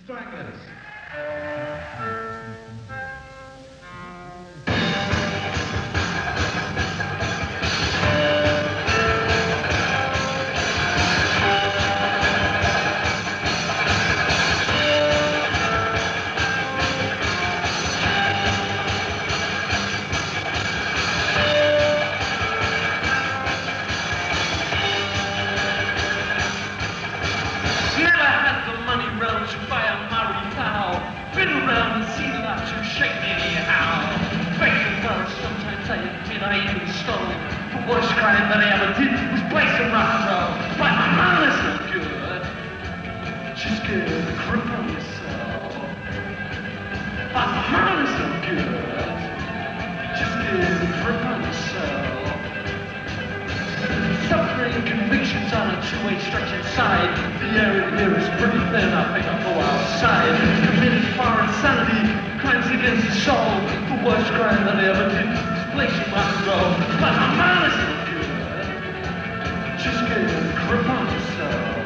Strikers. To buy a married cow, been around and seen lots who shake me anyhow. Faking girls, sometimes I admit I even stole. The worst crime that I ever did was play some rock and roll. But my mom is no good. Just get a grip on yourself. But my mom is no good. Just get a grip on yourself. Suffering convictions on a two-way stretch inside. The air in here is pretty thin, I think I'll go outside. Committed foreign insanity, crimes against the soul. The worst crime that I ever did was play some rock and roll. But my mind is no good. Just get a grip on yourself.